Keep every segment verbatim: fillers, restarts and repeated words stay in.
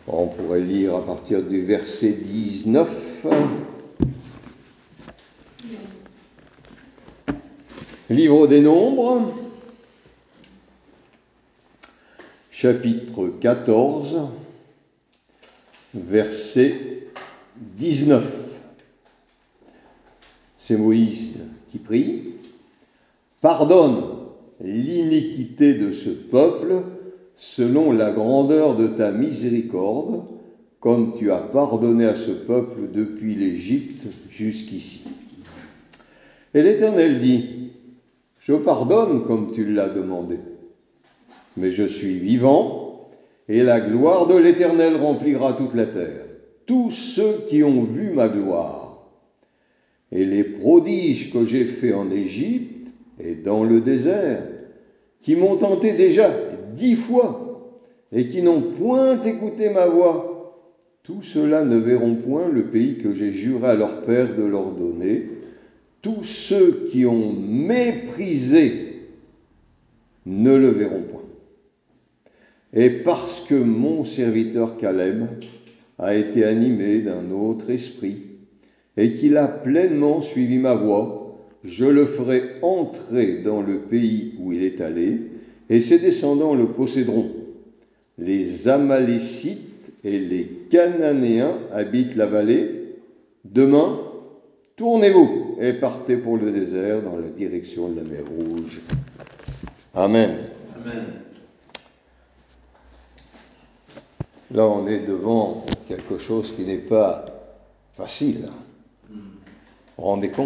On pourrait lire à partir du verset dix-neuf. Livre des Nombres, chapitre quatorze, verset dix-neuf. C'est Moïse qui prie. « Pardonne l'iniquité de ce peuple selon la grandeur de ta miséricorde, comme tu as pardonné à ce peuple depuis l'Égypte jusqu'ici. » Et l'Éternel dit, « Je pardonne comme tu l'as demandé, mais je suis vivant, et la gloire de l'Éternel remplira toute la terre. Tous ceux qui ont vu ma gloire, et les prodiges que j'ai faits en Égypte et dans le désert, qui m'ont tenté déjà dix fois, et qui n'ont point écouté ma voix, tous ceux-là ne verront point le pays que j'ai juré à leur père de leur donner. Tous ceux qui ont méprisé ne le verront point. Et parce que mon serviteur Caleb a été animé d'un autre esprit, et qu'il a pleinement suivi ma voie, je le ferai entrer dans le pays où il est allé, et ses descendants le posséderont. Les Amalécites et les Cananéens habitent la vallée. Demain, tournez-vous et partez pour le désert dans la direction de la mer Rouge. » Amen. Amen. Là, on est devant quelque chose qui n'est pas facile. Vous vous rendez compte ?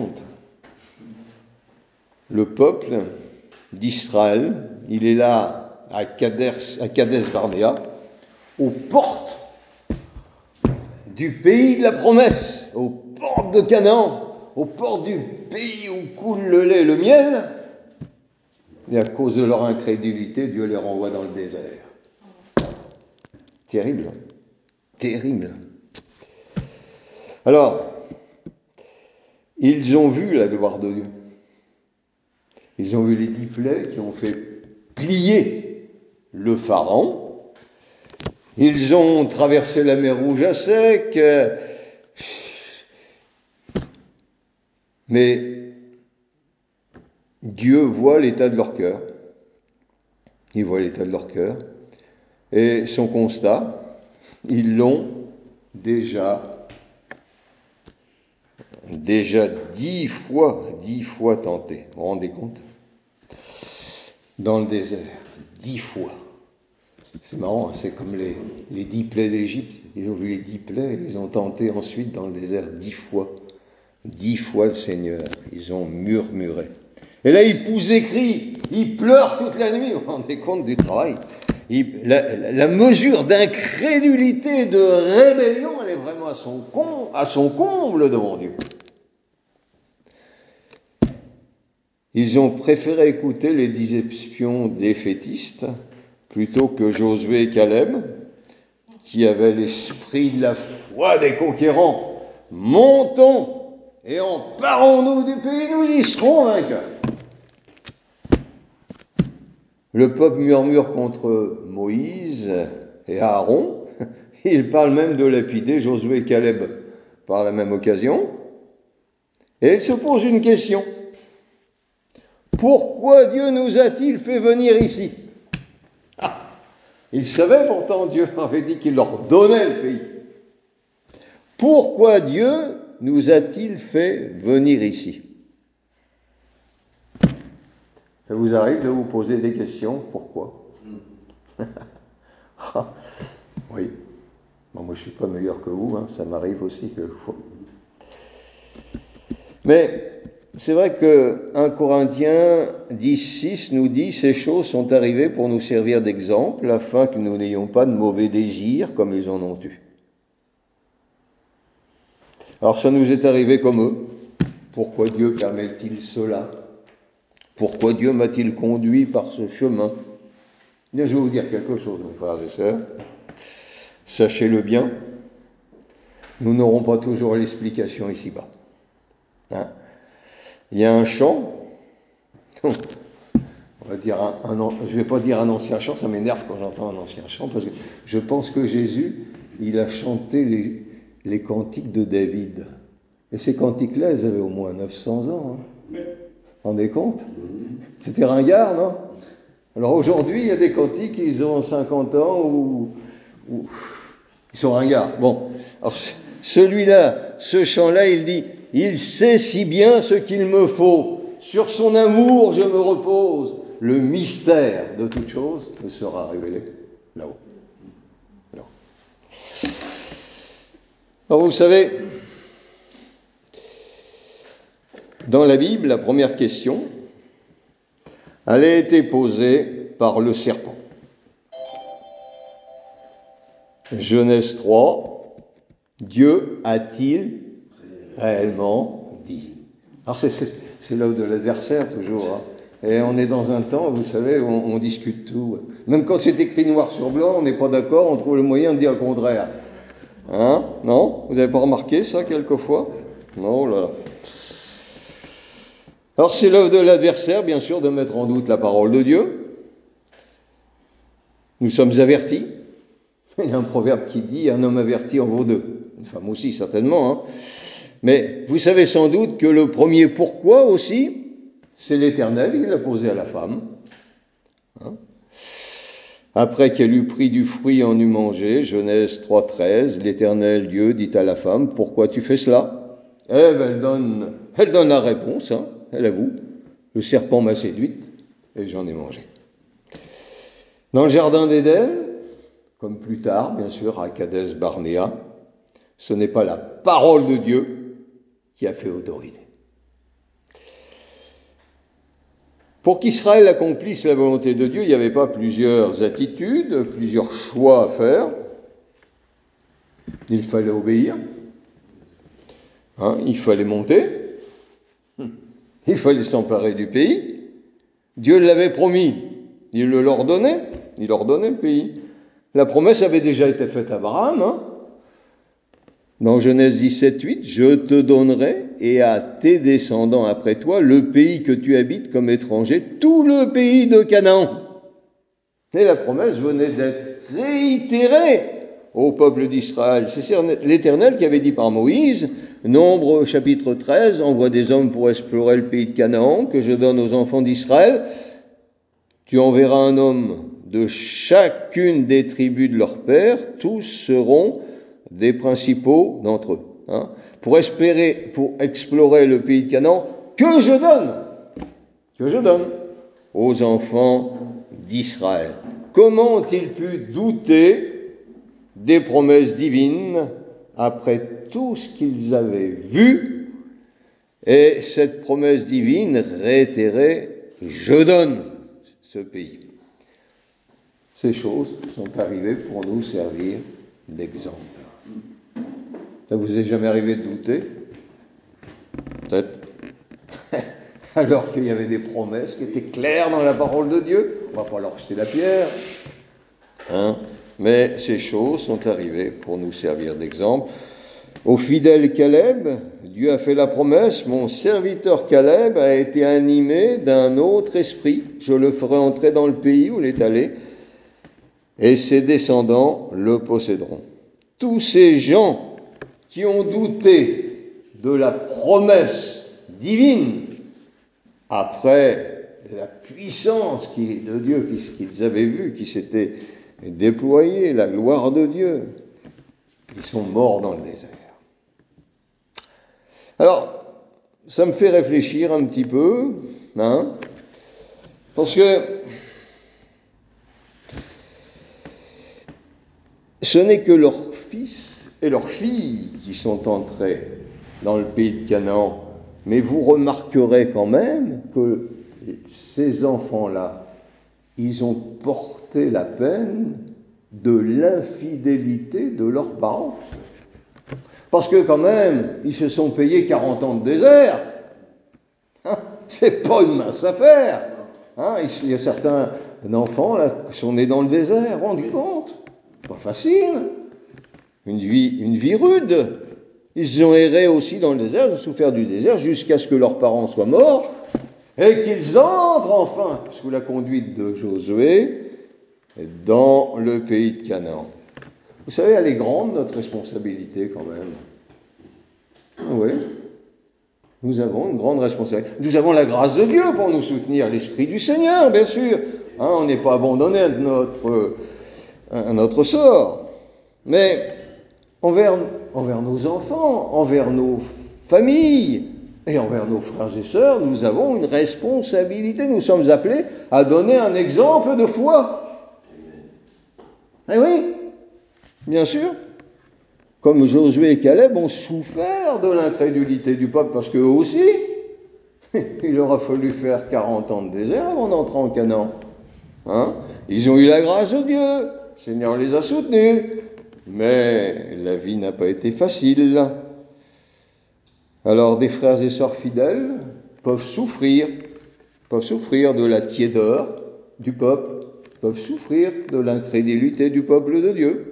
Le peuple d'Israël, il est là à Kadesh, à Kadesh Barnéa, aux portes du pays de la promesse, aux portes de Canaan, aux portes du pays où coule le lait et le miel. Et à cause de leur incrédulité, Dieu les renvoie dans le désert. Terrible, terrible. Alors, ils ont vu la gloire de Dieu. Ils ont vu les dix plaies qui ont fait plier le Pharaon. Ils ont traversé la mer Rouge à sec. Mais Dieu voit l'état de leur cœur. Il voit l'état de leur cœur. Et son constat, ils l'ont déjà, déjà dix fois, dix fois tenté. Vous vous rendez compte ? Dans le désert, dix fois. C'est marrant, c'est comme les, les dix plaies d'Égypte. Ils ont vu les dix plaies, et ils ont tenté ensuite dans le désert dix fois. Dix fois le Seigneur. Ils ont murmuré. Et là, ils poussent des cris, ils pleurent toute la nuit. Vous vous rendez compte du travail ? Il, la, la mesure d'incrédulité, de rébellion, elle est vraiment à son, com, à son comble devant Dieu. Ils ont préféré écouter les dix espions défaitistes plutôt que Josué et Caleb, qui avaient l'esprit de la foi des conquérants. Montons et emparons-nous du pays, nous y serons vainqueurs. Le peuple murmure contre Moïse et Aaron. Il parle même de lapider Josué et Caleb par la même occasion. Et il se pose une question. Pourquoi Dieu nous a-t-il fait venir ici ? Ah, il savait pourtant, Dieu avait dit qu'il leur donnait le pays. Pourquoi Dieu nous a-t-il fait venir ici ? Ça vous arrive de vous poser des questions ? Pourquoi ? Oui. Bon, moi, je ne suis pas meilleur que vous, hein. Ça m'arrive aussi quelquefois. Mais c'est vrai que un Corinthiens dix six nous dit « Ces choses sont arrivées pour nous servir d'exemple, afin que nous n'ayons pas de mauvais désirs comme ils en ont eu. » Alors ça nous est arrivé comme eux. Pourquoi Dieu permet-il cela ? Pourquoi Dieu m'a-t-il conduit par ce chemin ? Bien, je vais vous dire quelque chose, mes frères et sœurs. Sachez-le bien, nous n'aurons pas toujours l'explication ici-bas. Hein ? Il y a un chant, on va dire un, un, je ne vais pas dire un ancien chant, ça m'énerve quand j'entends un ancien chant, parce que je pense que Jésus, il a chanté les, les cantiques de David. Et ces cantiques-là, ils avaient au moins neuf cents ans. Hein. Vous vous rendez compte? C'était ringard, non? Alors aujourd'hui, il y a des cantiques, ils ont cinquante ans ou, ou ils sont ringards. Bon, alors celui-là, ce chant-là, il dit « Il sait si bien ce qu'il me faut, sur son amour je me repose, le mystère de toute chose me sera révélé là-haut. » Alors vous savez, dans la Bible, la première question, elle a été posée par le serpent. Genèse trois, Dieu a-t-il réellement dit? Alors c'est, c'est, c'est l'œuvre de l'adversaire toujours. Hein. Et on est dans un temps, vous savez, où on, on discute tout. Même quand c'est écrit noir sur blanc, on n'est pas d'accord, on trouve le moyen de dire le contraire. Hein? Non? Vous n'avez pas remarqué ça quelquefois? Non, là, là. Alors c'est l'œuvre de l'adversaire, bien sûr, de mettre en doute la parole de Dieu. Nous sommes avertis. Il y a un proverbe qui dit « Un homme averti en vaut deux ». Une femme aussi, certainement. Hein. Mais vous savez sans doute que le premier pourquoi aussi, c'est l'Éternel qui l'a posé à la femme. Hein? Après qu'elle eut pris du fruit et en eut mangé, Genèse trois treize, l'Éternel Dieu dit à la femme, « Pourquoi tu fais cela ?» Ève, elle donne, elle donne la réponse, hein, elle avoue, « Le serpent m'a séduite et j'en ai mangé. » Dans le jardin d'Éden, comme plus tard, bien sûr, à Kadès Barnéa, ce n'est pas la parole de Dieu qui a fait autorité. Pour qu'Israël accomplisse la volonté de Dieu, il n'y avait pas plusieurs attitudes, plusieurs choix à faire. Il fallait obéir, hein, il fallait monter, il fallait s'emparer du pays. Dieu l'avait promis, il le leur donnait, il leur donnait le pays. La promesse avait déjà été faite à Abraham. Hein. Dans Genèse dix-sept huit, « Je te donnerai et à tes descendants après toi le pays que tu habites comme étranger, tout le pays de Canaan. » Et la promesse venait d'être réitérée au peuple d'Israël. C'est l'Éternel qui avait dit par Moïse, Nombre chapitre treize, « Envoie des hommes pour explorer le pays de Canaan que je donne aux enfants d'Israël. Tu enverras un homme de chacune des tribus de leur père, tous seront des principaux d'entre eux, hein, pour espérer, pour explorer le pays de Canaan que je donne, que je donne aux enfants d'Israël. » Comment ont-ils pu douter des promesses divines après tout ce qu'ils avaient vu? Et cette promesse divine réitérée, je donne ce pays. Ces choses sont arrivées pour nous servir d'exemple. Ça vous est jamais arrivé de douter? Peut-être. Alors qu'il y avait des promesses qui étaient claires dans la parole de Dieu. On ne va pas leur jeter la pierre. Hein? Mais ces choses sont arrivées pour nous servir d'exemple. Au fidèle Caleb, Dieu a fait la promesse, mon serviteur Caleb a été animé d'un autre esprit. Je le ferai entrer dans le pays où il est allé, et ses descendants le posséderont. Tous ces gens qui ont douté de la promesse divine, après la puissance qui, de Dieu qu'ils avaient vue, qui s'était déployée, la gloire de Dieu, ils sont morts dans le désert. Alors, ça me fait réfléchir un petit peu, hein, parce que ce n'est que leurs fils et leurs filles qui sont entrés dans le pays de Canaan, mais vous remarquerez quand même que ces enfants-là, ils ont porté la peine de l'infidélité de leurs parents. Parce que quand même, ils se sont payés quarante ans de désert. Hein, c'est pas une mince affaire. Hein, il y a certains enfants là, qui sont nés dans le désert, rendez-vous compte? Pas facile. Une vie, une vie rude. Ils ont erré aussi dans le désert, ils ont souffert du désert jusqu'à ce que leurs parents soient morts et qu'ils entrent enfin, sous la conduite de Josué, dans le pays de Canaan. Vous savez, elle est grande, notre responsabilité, quand même. Oui. Nous avons une grande responsabilité. Nous avons la grâce de Dieu pour nous soutenir, l'Esprit du Seigneur, bien sûr. Hein, on n'est pas abandonné à notre, à notre sort. Mais envers, envers nos enfants, envers nos familles et envers nos frères et sœurs, nous avons une responsabilité. Nous sommes appelés à donner un exemple de foi. Eh oui, bien sûr. Comme Josué et Caleb ont souffert de l'incrédulité du peuple, parce qu'eux aussi, il leur a fallu faire quarante ans de désert avant d'entrer en Canaan. Hein? Ils ont eu la grâce de Dieu, le Seigneur les a soutenus, mais la vie n'a pas été facile. Alors des frères et sœurs fidèles peuvent souffrir, peuvent souffrir de la tiédeur du peuple, peuvent souffrir de l'incrédulité du peuple de Dieu.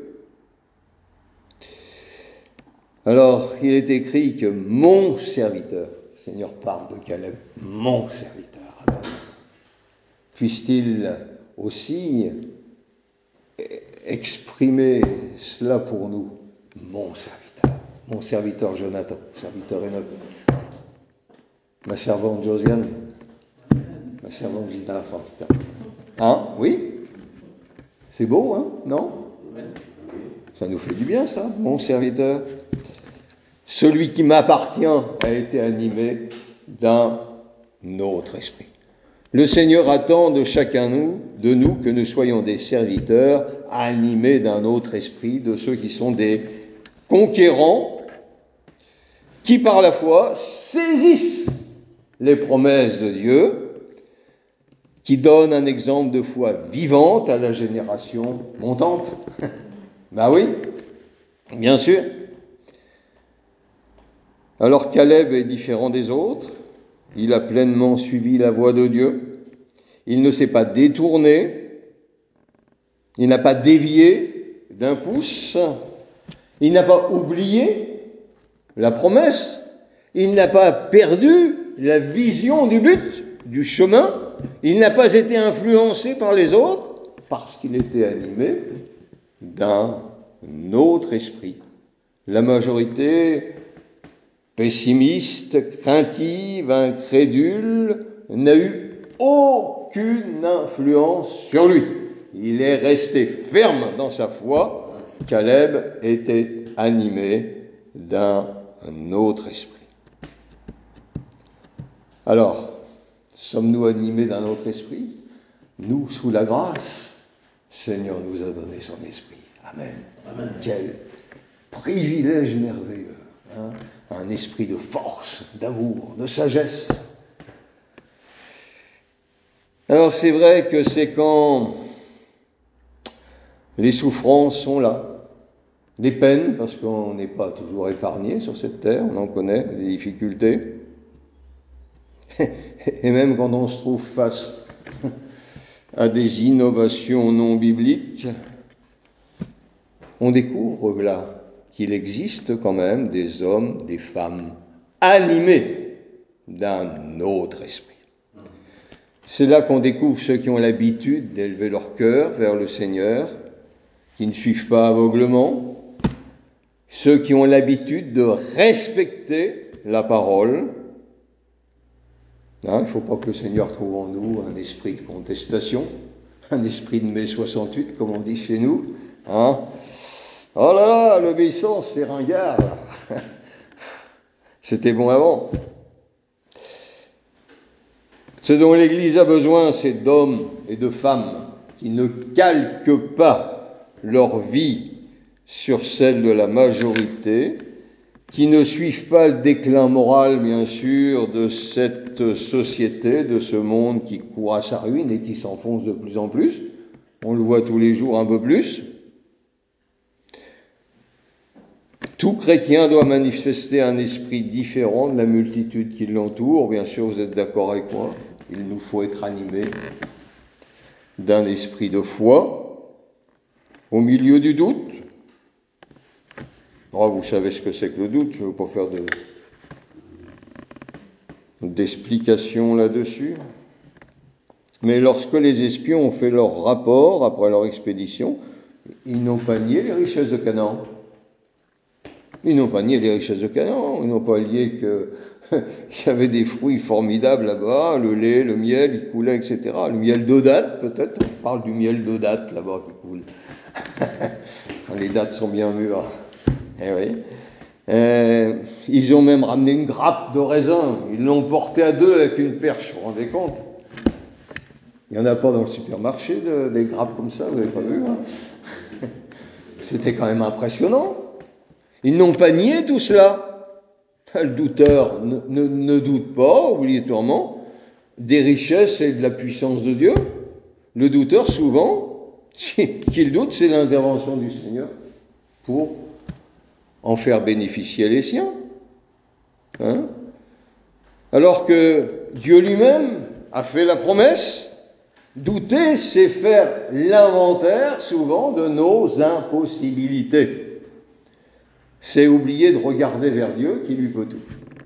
Alors, il est écrit que mon serviteur, le Seigneur parle de Caleb, mon serviteur, Amen. Puisse-t-il aussi exprimer cela pour nous, mon serviteur, mon serviteur Jonathan, serviteur Enoch, ma servante Josiane, ma servante Gina Foster. Hein? Oui? C'est beau, hein? Non? Ça nous fait du bien, ça, mon serviteur. Celui qui m'appartient a été animé d'un autre esprit. Le Seigneur attend de chacun de nous que nous soyons des serviteurs animés d'un autre esprit, de ceux qui sont des conquérants, qui par la foi saisissent les promesses de Dieu, qui donnent un exemple de foi vivante à la génération montante. Ben oui, bien sûr. Alors Caleb est différent des autres, il a pleinement suivi la voie de Dieu, il ne s'est pas détourné, il n'a pas dévié d'un pouce, il n'a pas oublié la promesse, il n'a pas perdu la vision du but, du chemin, il n'a pas été influencé par les autres parce qu'il était animé d'un autre esprit. La majorité pessimiste, craintive, incrédule, n'a eu aucune influence sur lui. Il est resté ferme dans sa foi. Caleb était animé d'un autre esprit. Alors, sommes-nous animés d'un autre esprit? Nous, sous la grâce, Seigneur nous a donné son esprit. Amen. Amen. Quel privilège merveilleux. Hein? Un esprit de force, d'amour, de sagesse. Alors c'est vrai que c'est quand les souffrances sont là, les peines, parce qu'on n'est pas toujours épargné sur cette terre, on en connaît, des difficultés, et même quand on se trouve face à des innovations non bibliques, on découvre là qu'il existe quand même des hommes, des femmes animés d'un autre esprit. C'est là qu'on découvre ceux qui ont l'habitude d'élever leur cœur vers le Seigneur, qui ne suivent pas aveuglement, ceux qui ont l'habitude de respecter la parole. Hein, il ne faut pas que le Seigneur trouve en nous un esprit de contestation, un esprit de mai soixante-huit, comme on dit chez nous. Hein. Oh là là, l'obéissance, c'est ringard. C'était bon avant. Ce dont l'Église a besoin, c'est d'hommes et de femmes qui ne calquent pas leur vie sur celle de la majorité, qui ne suivent pas le déclin moral, bien sûr, de cette société, de ce monde qui court à sa ruine et qui s'enfonce de plus en plus. On le voit tous les jours un peu plus. Tout chrétien doit manifester un esprit différent de la multitude qui l'entoure. Bien sûr, vous êtes d'accord avec moi. Il nous faut être animés d'un esprit de foi au milieu du doute. Oh, vous savez ce que c'est que le doute, je ne veux pas faire de, d'explication là-dessus. Mais lorsque les espions ont fait leur rapport après leur expédition, ils n'ont pas nié les richesses de Canaan. Ils n'ont pas nié les richesses de Canaan. Ils n'ont pas nié que qu'il y avait des fruits formidables là-bas, le lait, le miel, il coulait, et cetera. Le miel d'Odate, peut-être. On parle du miel d'Odate là-bas qui coule. Quand les dattes sont bien mûres. Eh oui. Euh, ils ont même ramené une grappe de raisin. Ils l'ont porté à deux avec une perche. Vous vous rendez compte? Il n'y en a pas dans le supermarché de, des grappes comme ça, vous n'avez pas vu, hein? C'était quand même impressionnant. Ils n'ont pas nié tout cela. Le douteur ne, ne, ne doute pas, obligatoirement, des richesses et de la puissance de Dieu. Le douteur, souvent, qu'il doute, c'est l'intervention du Seigneur pour en faire bénéficier les siens. Hein? Alors que Dieu lui-même a fait la promesse, douter, c'est faire l'inventaire, souvent, de nos impossibilités. C'est oublier de regarder vers Dieu qui lui peut tout.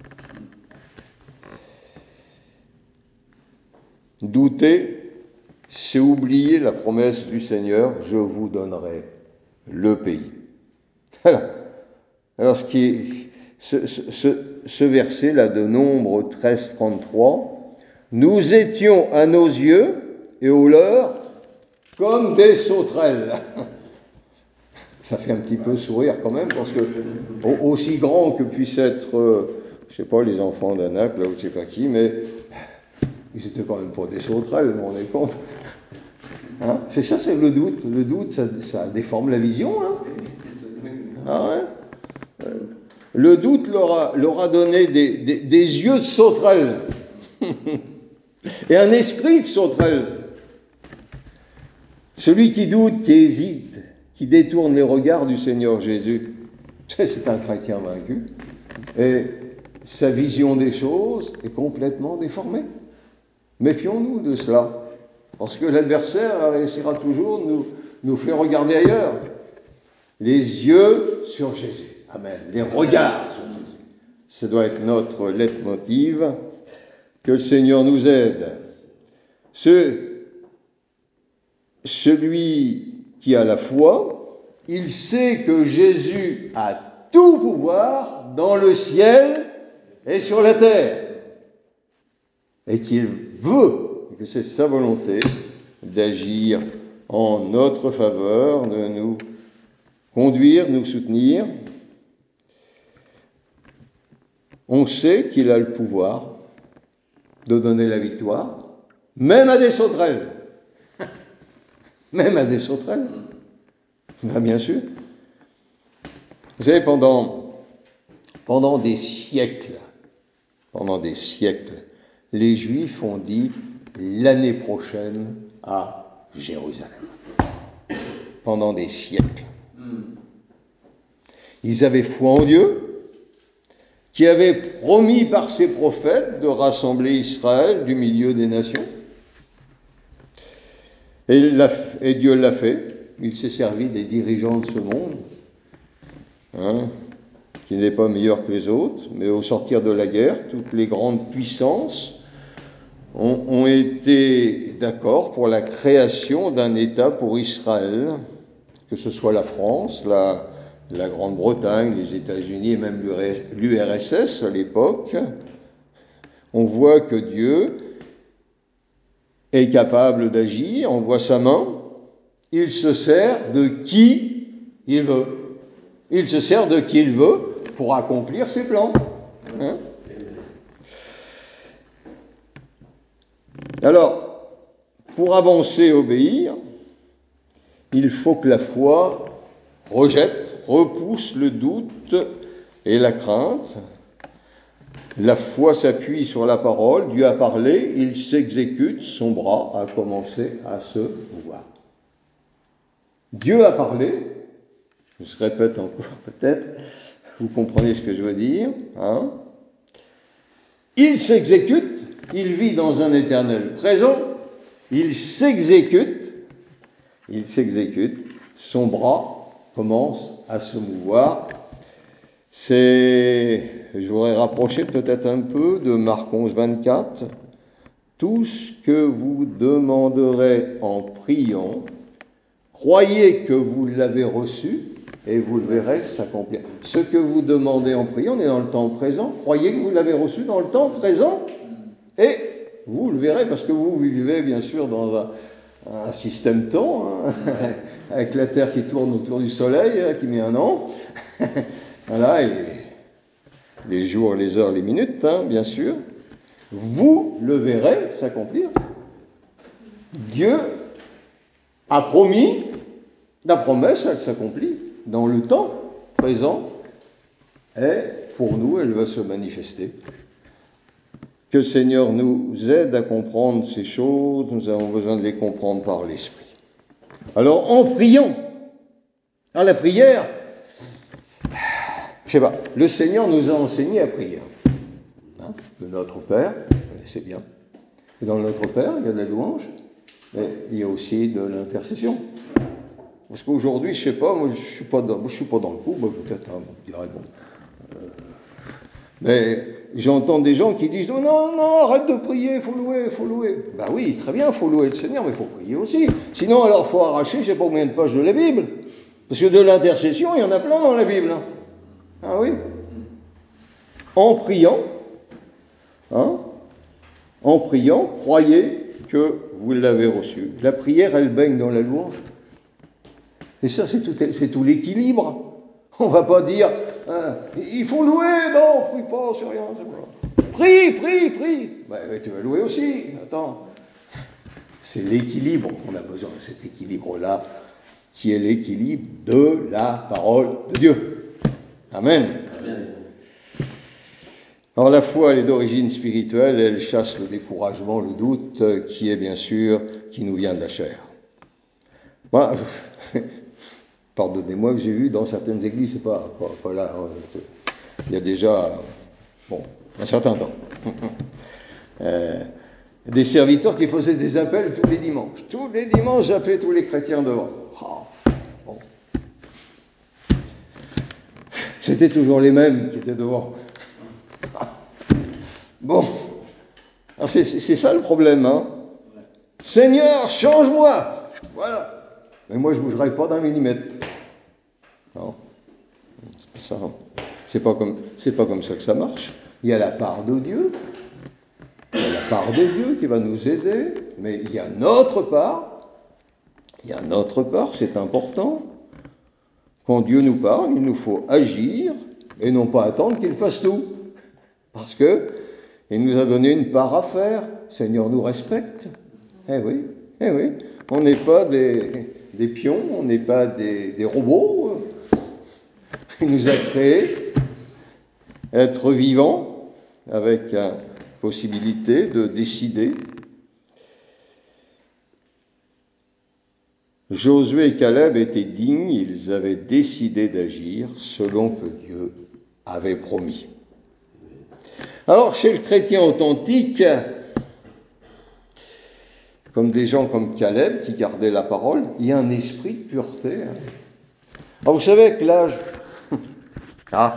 Douter, c'est oublier la promesse du Seigneur, je vous donnerai le pays. Alors, alors ce, qui est, ce, ce, ce verset-là de Nombre treize trente-trois, nous étions à nos yeux et aux leurs comme des sauterelles. Ça fait un petit peu sourire quand même, parce que aussi grand que puissent être, euh, je sais pas, les enfants d'Anak, là, ou je sais pas qui, mais ils étaient quand même pas des sauterelles, vous vous rendez compte? Hein? C'est ça, c'est le doute. Le doute, ça, ça déforme la vision. Hein? Ah ouais? euh, le doute leur a, leur a donné des, des, des yeux de sauterelle et un esprit de sauterelle. Celui qui doute, qui hésite, qui détourne les regards du Seigneur Jésus, c'est un chrétien vaincu. Et sa vision des choses est complètement déformée. Méfions-nous de cela, parce que l'adversaire essaiera toujours de nous, nous faire regarder ailleurs. Les yeux sur Jésus. Amen. Les regards sur Jésus. Ça doit être notre leitmotiv. Que le Seigneur nous aide. Ce, celui qui a la foi, il sait que Jésus a tout pouvoir dans le ciel et sur la terre. Et qu'il veut, que c'est sa volonté, d'agir en notre faveur, de nous conduire, nous soutenir. On sait qu'il a le pouvoir de donner la victoire, même à des sauterelles. Même à des sauterelles. Ben, bien sûr. Vous savez, pendant, pendant des siècles, pendant des siècles, les Juifs ont dit l'année prochaine à Jérusalem. Pendant des siècles. Ils avaient foi en Dieu, qui avait promis par ses prophètes de rassembler Israël du milieu des nations. Et, il l'a, et Dieu l'a fait. Il s'est servi des dirigeants de ce monde, hein, qui n'est pas meilleur que les autres, mais au sortir de la guerre, toutes les grandes puissances ont, ont été d'accord pour la création d'un État pour Israël, que ce soit la France, la, la Grande-Bretagne, les États-Unis et même l'U R S S à l'époque. On voit que Dieu est capable d'agir, on voit sa main, il se sert de qui il veut. Il se sert de qui il veut pour accomplir ses plans. Hein? Alors, pour avancer et obéir, il faut que la foi rejette, repousse le doute et la crainte. La foi s'appuie sur la parole, Dieu a parlé, il s'exécute, son bras a commencé à se mouvoir. Dieu a parlé, je répète encore peut-être, vous comprenez ce que je veux dire, hein? Il s'exécute, il vit dans un éternel présent, il s'exécute, il s'exécute, son bras commence à se mouvoir. C'est, je voudrais rapprocher peut-être un peu de Marc onze, vingt-quatre. Tout ce que vous demanderez en priant, croyez que vous l'avez reçu et vous le verrez s'accomplir. Ce que vous demandez en priant, on est dans le temps présent, croyez que vous l'avez reçu dans le temps présent et vous le verrez, parce que vous vivez bien sûr dans un, un système temps, hein, avec la Terre qui tourne autour du Soleil, hein, qui met un an. Voilà, et les jours, les heures, les minutes, hein, bien sûr. Vous le verrez s'accomplir. Dieu a promis, la promesse, elle s'accomplit dans le temps présent, et pour nous, elle va se manifester. Que le Seigneur nous aide à comprendre ces choses, nous avons besoin de les comprendre par l'Esprit. Alors, en priant, à la prière, je sais pas, le Seigneur nous a enseigné à prier. Hein, le Notre Père, vous connaissez bien. Et dans le Notre Père, il y a de la louange, mais il y a aussi de l'intercession. Parce qu'aujourd'hui, je sais pas, moi je suis pas dans, je suis pas dans le coup, bah, peut-être, hein, vous direz, bon. Euh, mais j'entends des gens qui disent non, non, non, arrête de prier, il faut louer, il faut louer. Ben oui, très bien, il faut louer le Seigneur, mais il faut prier aussi. Sinon, alors, il faut arracher, je sais pas combien de pages de la Bible. Parce que de l'intercession, il y en a plein dans la Bible. Hein. Ah oui. En priant, hein, en priant, croyez que vous l'avez reçu. La prière, elle baigne dans la louange. Et ça, c'est tout, c'est tout l'équilibre. On ne va pas dire, hein, il faut louer, non, prie pas, c'est rien, c'est pas. Prie, prie, prie. Ben, tu vas louer aussi, attends. C'est l'équilibre, on a besoin de cet équilibre-là, qui est l'équilibre de la parole de Dieu. Amen. Amen. Alors la foi, elle est d'origine spirituelle, elle chasse le découragement, le doute, qui est bien sûr, qui nous vient de la chair. Moi, pardonnez-moi, que j'ai vu dans certaines églises, c'est pas, pas, pas là, hein, il y a déjà, bon, un certain temps, euh, des serviteurs qui faisaient des appels tous les dimanches. Tous les dimanches, j'appelais tous les chrétiens devant. Oh, bon. C'était toujours les mêmes qui étaient devant. Bon, alors c'est, c'est, c'est ça le problème, hein. Seigneur, change-moi. Voilà. Mais moi, je ne bougerai pas d'un millimètre. Non, c'est pas ça. C'est pas comme, c'est pas comme ça que ça marche. Il y a la part de Dieu. Il y a la part de Dieu qui va nous aider, mais il y a notre part. Il y a notre part, c'est important. Quand Dieu nous parle, il nous faut agir et non pas attendre qu'il fasse tout. Parce que il nous a donné une part à faire. Le Seigneur nous respecte. Eh oui, eh oui. On n'est pas des, des pions, on n'est pas des, des robots. Il nous a créés être vivants avec la possibilité de décider. Josué et Caleb étaient dignes, ils avaient décidé d'agir selon que Dieu avait promis. Alors, chez le chrétien authentique, comme des gens comme Caleb qui gardaient la parole, il y a un esprit de pureté. Alors, vous savez que l'âge, ah,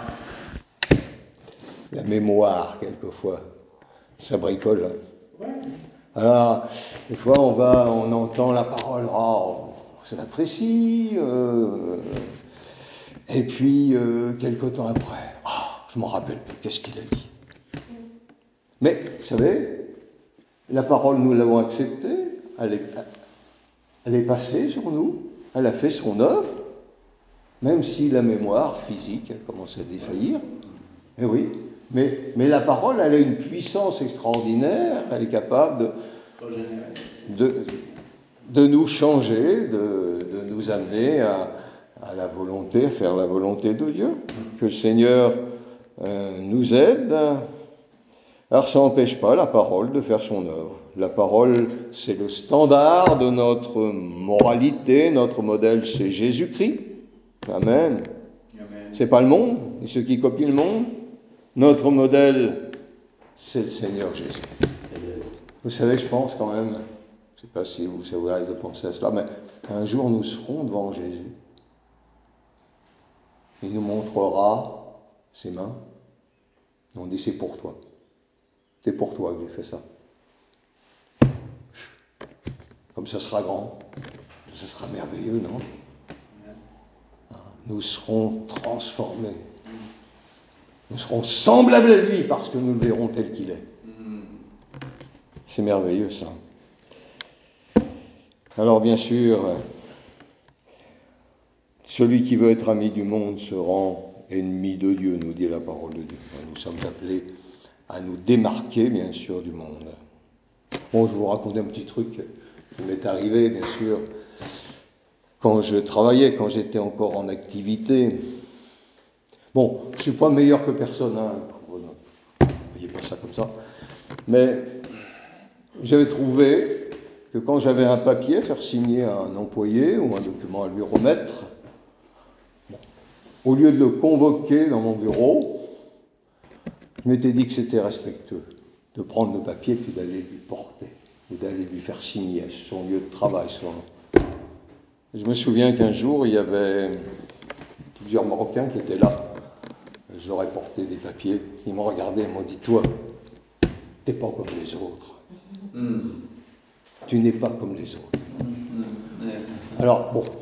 la mémoire, quelquefois, ça bricole. Hein. Alors, des fois, on va, on entend la parole, oh, on l'apprécie, euh, et puis, euh, quelque temps après, oh, je m'en rappelle plus, qu'est-ce qu'il a dit. Mais, vous savez, la parole, nous l'avons acceptée, elle est, elle est passée sur nous, elle a fait son œuvre, même si la mémoire physique, elle commence à défaillir. Eh oui, mais, mais la parole, elle a une puissance extraordinaire, elle est capable de, de, de nous changer, de, de nous amener à, à la volonté, à faire la volonté de Dieu. Que le Seigneur euh, nous aide. Alors ça n'empêche pas la parole de faire son œuvre. La parole, c'est le standard de notre moralité, notre modèle, c'est Jésus-Christ. Amen. Amen. C'est pas le monde, et ceux qui copient le monde. Notre modèle, c'est le Seigneur Jésus. Amen. Vous savez, je pense quand même, je ne sais pas si vous savez de penser à cela, mais un jour nous serons devant Jésus. Il nous montrera ses mains. On dit c'est pour toi. C'est pour toi que j'ai fait ça. Comme ça sera grand. Ce sera merveilleux, non? Nous serons transformés. Nous serons semblables à lui parce que nous le verrons tel qu'il est. C'est merveilleux, ça. Alors, bien sûr, celui qui veut être ami du monde se rend ennemi de Dieu, nous dit la parole de Dieu. Nous sommes appelés à nous démarquer, bien sûr, du monde. Bon, je vous raconte un petit truc qui m'est arrivé, bien sûr, quand je travaillais, quand j'étais encore en activité. Bon, je ne suis pas meilleur que personne, hein. Ne voyez pas ça comme ça. Mais j'avais trouvé que quand j'avais un papier à faire signer à un employé ou un document à lui remettre, bon, au lieu de le convoquer dans mon bureau, je m'étais dit que c'était respectueux de prendre le papier puis d'aller lui porter ou d'aller lui faire signer à son lieu de travail. Son... Je me souviens qu'un jour, il y avait plusieurs Marocains qui étaient là. Je leur ai porté des papiers. Ils m'ont regardé et m'ont dit « Toi, t'es pas comme les autres. Mm. Tu n'es pas comme les autres. Mm. » Alors, bon,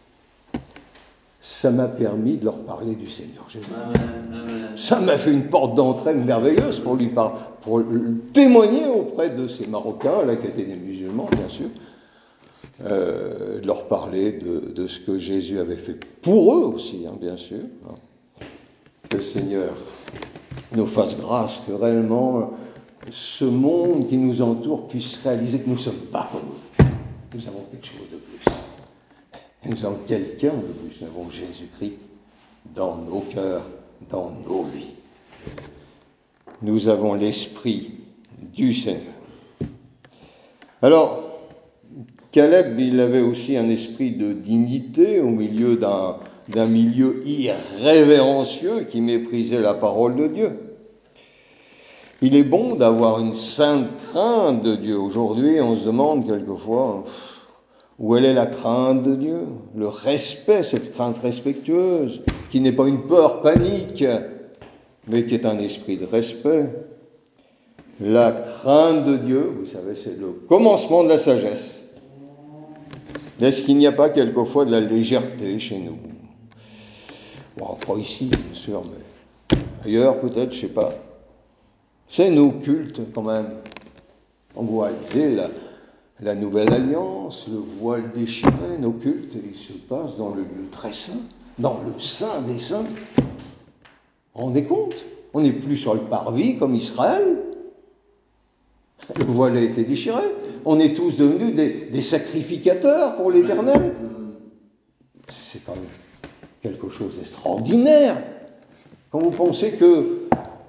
ça m'a permis de leur parler du Seigneur Jésus. Amen. Ça m'a fait une porte d'entrée merveilleuse pour lui parler, pour témoigner auprès de ces Marocains, là, qui étaient des musulmans, bien sûr, euh, de leur parler de, de ce que Jésus avait fait pour eux aussi, hein, bien sûr. Hein. Que le Seigneur nous fasse grâce, que réellement ce monde qui nous entoure puisse réaliser que nous ne sommes pas comme eux. Nous avons quelque chose de plus. Nous avons quelqu'un de plus. Nous avons Jésus-Christ dans nos cœurs, dans nos vies. Nous avons l'Esprit du Seigneur. Alors, Caleb, il avait aussi un esprit de dignité au milieu d'un, d'un milieu irrévérencieux qui méprisait la parole de Dieu. Il est bon d'avoir une sainte crainte de Dieu. Aujourd'hui, on se demande quelquefois où elle est la crainte de Dieu, le respect, cette crainte respectueuse, qui n'est pas une peur panique, mais qui est un esprit de respect. La crainte de Dieu, vous savez, c'est le commencement de la sagesse. Est-ce qu'il n'y a pas quelquefois de la légèreté chez nous? Bon, pas ici, bien sûr, mais ailleurs peut-être, je ne sais pas. C'est nos cultes quand même. On voit la, la nouvelle alliance, le voile déchiré, nos cultes, ils se passent dans le lieu très saint, dans le saint des saints. Vous vous rendez compte? On n'est plus sur le parvis comme Israël. Le voile a été déchiré. On est tous devenus des, des sacrificateurs pour l'Éternel. C'est quand même quelque chose d'extraordinaire. Quand vous pensez que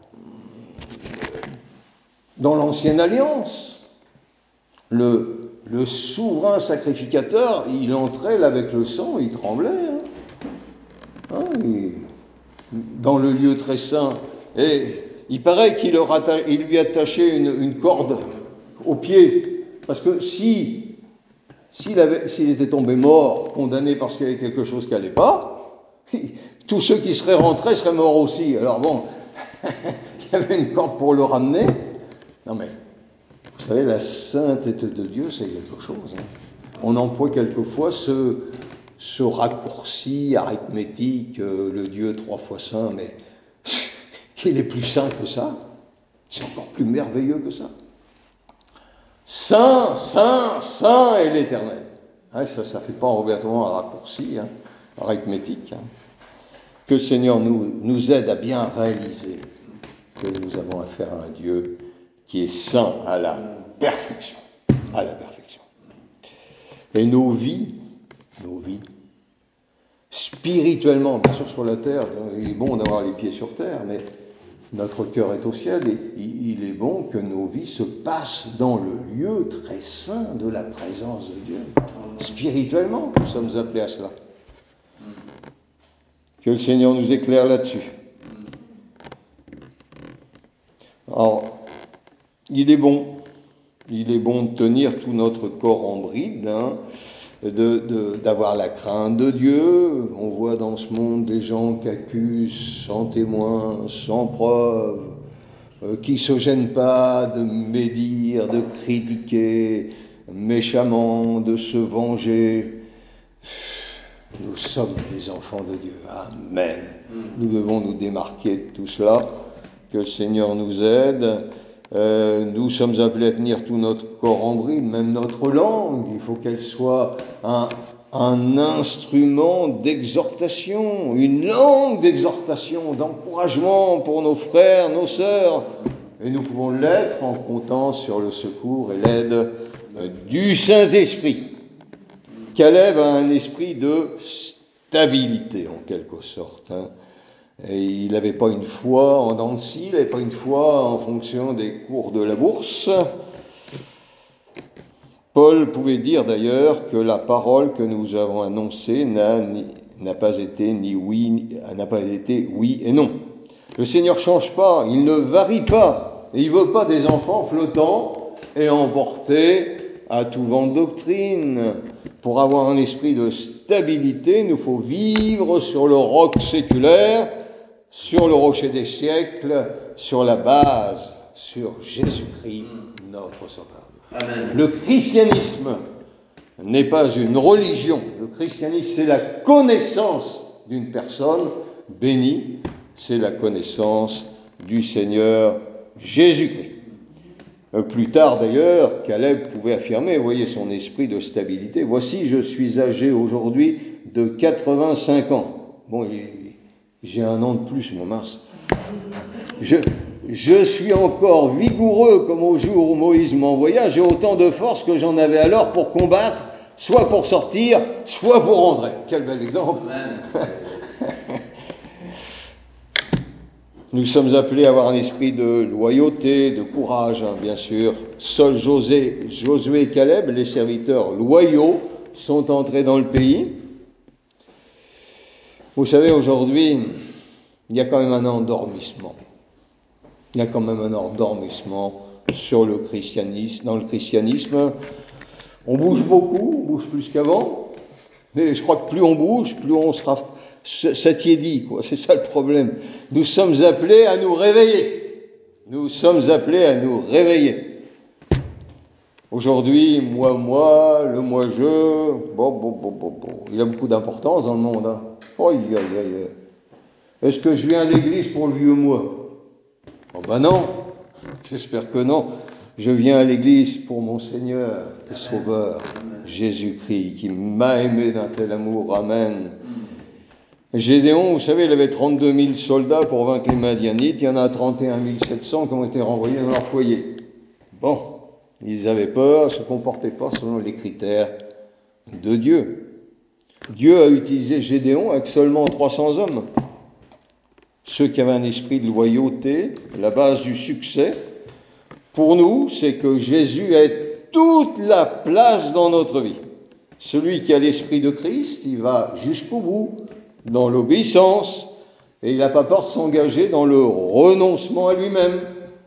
dans l'Ancienne Alliance, le, le souverain sacrificateur, il entrait là avec le sang, il tremblait. Hein. Hein, il, dans le lieu très saint. Et il paraît qu'il leur atta- il lui attachait une, une corde au pied. Parce que si, s'il, avait, s'il était tombé mort, condamné parce qu'il y avait quelque chose qui n'allait pas, tous ceux qui seraient rentrés seraient morts aussi. Alors bon, il y avait une corde pour le ramener. Non mais, vous savez, la sainteté de Dieu, c'est quelque chose. Hein. On emploie quelquefois ce, ce raccourci arithmétique, euh, le Dieu trois fois saint, mais il est plus saint que ça. C'est encore plus merveilleux que ça. Saint, saint, saint est l'Éternel. Hein, ça, ça ne fait pas obligatoirement un raccourci hein, arithmétique. Hein. Que le Seigneur nous, nous aide à bien réaliser que nous avons affaire à un Dieu qui est saint à la perfection. À la perfection. Et nos vies, nos vies, spirituellement, bien sûr sur la terre, il est bon d'avoir les pieds sur terre, mais notre cœur est au ciel et il est bon que nos vies se passent dans le lieu très saint de la présence de Dieu. Spirituellement, nous sommes appelés à cela. Que le Seigneur nous éclaire là-dessus. Alors, il est bon, il est bon de tenir tout notre corps en bride, hein, de, de, d'avoir la crainte de Dieu. On voit dans ce monde des gens qui accusent sans témoin, sans preuve, euh, qui ne se gênent pas de médire, de critiquer méchamment, de se venger. Nous sommes des enfants de Dieu. Amen. Nous devons nous démarquer de tout cela. Que le Seigneur nous aide. Euh, nous sommes appelés à tenir tout notre corps en bride, même notre langue. Il faut qu'elle soit un, un instrument d'exhortation, une langue d'exhortation, d'encouragement pour nos frères, nos sœurs. Et nous pouvons l'être en comptant sur le secours et l'aide du Saint-Esprit. Caleb a un esprit de stabilité, en quelque sorte. Hein. Et il n'avait pas une foi en dents de scie, il n'avait pas une foi en fonction des cours de la bourse. Paul pouvait dire d'ailleurs que la parole que nous avons annoncée n'a, ni, n'a pas été ni oui, n'a pas été oui et non. Le Seigneur ne change pas, il ne varie pas, et il ne veut pas des enfants flottants et emportés à tout vent de doctrine. Pour avoir un esprit de stabilité, il nous faut vivre sur le roc séculaire, sur le rocher des siècles, sur la base, sur Jésus-Christ, notre Sauveur. Amen. Le christianisme n'est pas une religion. Le christianisme, c'est la connaissance d'une personne bénie. C'est la connaissance du Seigneur Jésus-Christ. Plus tard d'ailleurs, Caleb pouvait affirmer, vous voyez son esprit de stabilité, voici je suis âgé aujourd'hui de quatre-vingt-cinq ans. Bon, j'ai un an de plus, mon mince. Je, je suis encore vigoureux comme au jour où Moïse m'envoya, j'ai autant de force que j'en avais alors pour combattre, soit pour sortir, soit pour rentrer. Quel bel exemple. Nous sommes appelés à avoir un esprit de loyauté, de courage, hein, bien sûr. Seuls José, Josué et Caleb, les serviteurs loyaux, sont entrés dans le pays. Vous savez, aujourd'hui, il y a quand même un endormissement. Il y a quand même un endormissement sur le christianisme. Dans le christianisme, on bouge beaucoup, on bouge plus qu'avant. Mais je crois que plus on bouge, plus on sera satiédit, quoi. C'est ça le problème. Nous sommes appelés à nous réveiller. Nous sommes appelés à nous réveiller. Aujourd'hui, moi, moi, le moi, je, bon, bon, bon, bon, bon. Il y a beaucoup d'importance dans le monde, hein. Oh, aïe, aïe, aïe. Est-ce que je viens à l'église pour le vieux moi? Oh ben non. J'espère que non. Je viens à l'église pour mon Seigneur et Sauveur, Jésus-Christ, qui m'a aimé d'un tel amour. Amen. Gédéon, vous savez, il avait trente-deux mille soldats pour vaincre les Madianites. Il y en a trente et un mille sept cents qui ont été renvoyés dans leur foyer. Bon, ils avaient peur, ne se comportaient pas selon les critères de Dieu. Dieu a utilisé Gédéon avec seulement trois cents hommes. Ceux qui avaient un esprit de loyauté, la base du succès, pour nous, c'est que Jésus ait toute la place dans notre vie. Celui qui a l'esprit de Christ, il va jusqu'au bout, dans l'obéissance, et il n'a pas peur de s'engager dans le renoncement à lui-même.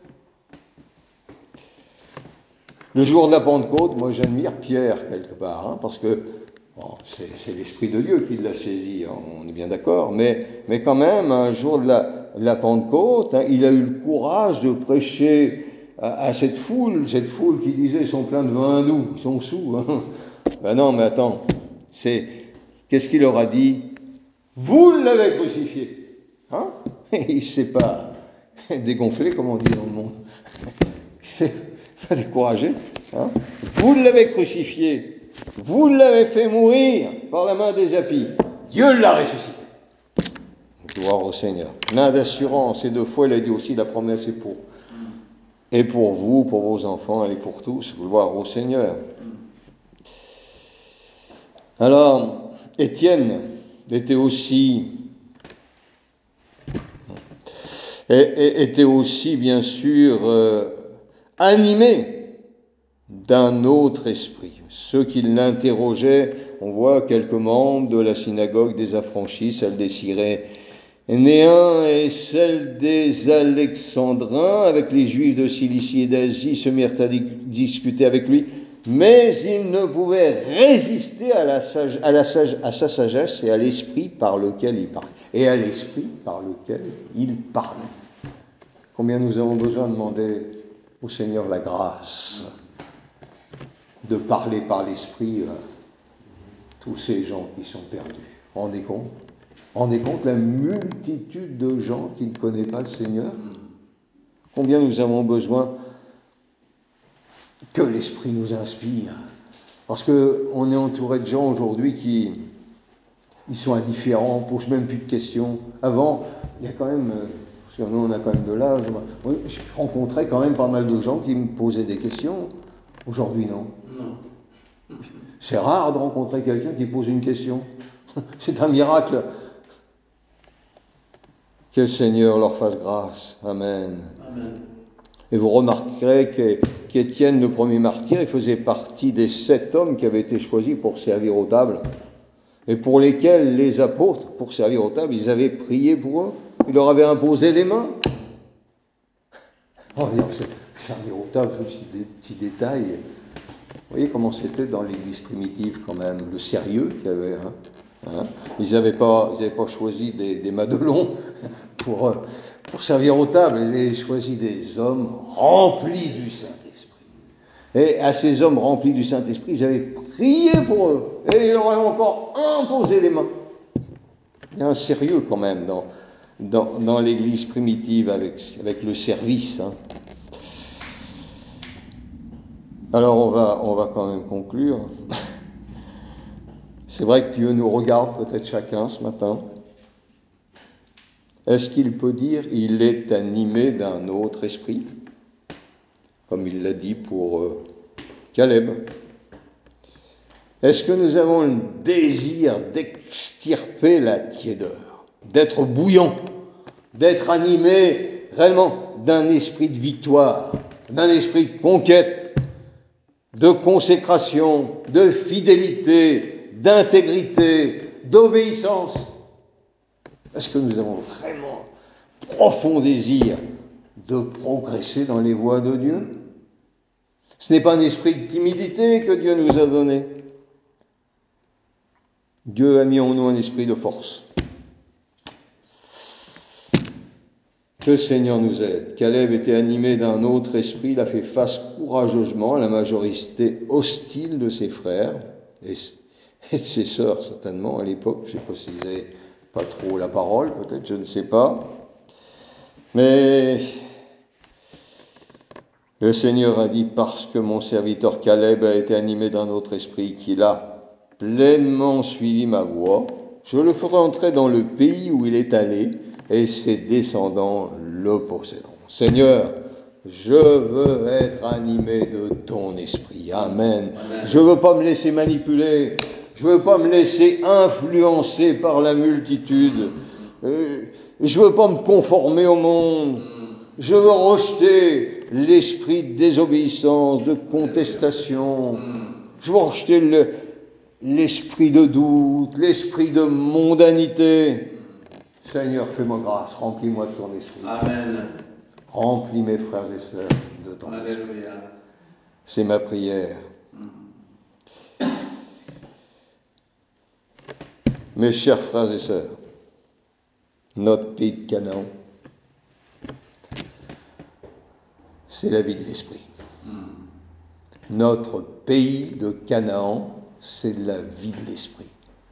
Le jour de la Pentecôte, moi j'admire Pierre quelque part, hein, parce que bon, c'est, c'est l'Esprit de Dieu qui l'a saisi, hein, on est bien d'accord, mais, mais quand même, un jour de la, de la Pentecôte, hein, il a eu le courage de prêcher à, à cette foule, cette foule qui disait ils sont pleins de vin doux, ils sont sous. Hein. Ben non, mais attends, c'est, qu'est-ce qu'il leur a dit? Vous l'avez crucifié. Hein? Il ne s'est pas dégonflé, comme on dit dans le monde. Il s'est pas découragé. Hein? Vous l'avez crucifié. Vous l'avez fait mourir par la main des apis. Dieu l'a ressuscité. Gloire au Seigneur. Plein d'assurance. Et deux fois, il a dit aussi la promesse est pour. Et pour vous, pour vos enfants, et pour tous. Gloire au Seigneur. Alors, Étienne était aussi, était aussi bien sûr euh, animé d'un autre esprit. Ceux qui l'interrogeaient, on voit quelques membres de la synagogue des affranchis, celle des Cyrénéens et celle des Alexandrins, avec les Juifs de Cilicie et d'Asie, se mirent à discuter avec lui. Mais il ne pouvait résister à, la sage, à, la sage, à sa sagesse et à l'esprit par lequel il parlait. Et à l'esprit par lequel il parlait. Combien nous avons besoin de demander au Seigneur la grâce de parler par l'esprit tous ces gens qui sont perdus. Rendez compte Rendez compte la multitude de gens qui ne connaissent pas le Seigneur. Combien nous avons besoin que l'Esprit nous inspire. Parce qu'on est entouré de gens aujourd'hui qui ils sont indifférents, ne posent même plus de questions. Avant, il y a quand même, parce que nous on a quand même de l'âge, moi, je rencontrais quand même pas mal de gens qui me posaient des questions. Aujourd'hui, non. Non. C'est rare de rencontrer quelqu'un qui pose une question. C'est un miracle. Que le Seigneur leur fasse grâce. Amen. Amen. Et vous remarquerez qu'Étienne, le premier martyr, il faisait partie des sept hommes qui avaient été choisis pour servir aux tables. Et pour lesquels les apôtres, pour servir aux tables, ils avaient prié pour eux. Ils leur avaient imposé les mains. On va dire, servir aux tables, c'est des petits détails. Vous voyez comment c'était dans l'église primitive quand même, le sérieux qu'il y avait. Hein, hein. Ils n'avaient pas, ils n'avaient pas choisi des, des madelons pour, pour servir aux tables. Ils avaient choisi des hommes remplis du Saint-Esprit. Et à ces hommes remplis du Saint-Esprit, ils avaient prié pour eux. Et ils leur avaient encore imposé les mains. Il y a un sérieux quand même dans, dans, dans l'église primitive avec, avec le service. Hein. Alors on va, on va quand même conclure. C'est vrai que Dieu nous regarde peut-être chacun ce matin. Est-ce qu'il peut dire il est animé d'un autre esprit, comme il l'a dit pour euh, Caleb? Est-ce que nous avons le désir d'extirper la tiédeur, d'être bouillant, d'être animé réellement d'un esprit de victoire, d'un esprit de conquête, de consécration, de fidélité, d'intégrité, d'obéissance? Est-ce que nous avons vraiment profond désir de progresser dans les voies de Dieu? Ce n'est pas un esprit de timidité que Dieu nous a donné. Dieu a mis en nous un esprit de force. Que le Seigneur nous aide. Caleb était animé d'un autre esprit, il a fait face courageusement à la majorité hostile de ses frères et, et de ses sœurs certainement à l'époque. Je ne sais pas s'ils n'avaient pas trop la parole, peut-être, je ne sais pas. Mais le Seigneur a dit, parce que mon serviteur Caleb a été animé d'un autre esprit, qu'il a pleinement suivi ma voie, je le ferai entrer dans le pays où il est allé, et ses descendants le posséderont. Seigneur, je veux être animé de ton esprit. Amen. Amen. Je ne veux pas me laisser manipuler. Je ne veux pas me laisser influencer par la multitude. Euh, je ne veux pas me conformer au monde. Je veux rejeter l'esprit de désobéissance, de contestation. Je veux rejeter le, l'esprit de doute, l'esprit de mondanité. Seigneur, fais-moi grâce, remplis-moi de ton esprit. Amen. Remplis mes frères et sœurs de ton Alléluia. Esprit. C'est ma prière. Mm. Mes chers frères et sœurs, notre pays de Canaan, c'est la vie de l'esprit. Mm. Notre pays de Canaan, c'est la vie de l'esprit.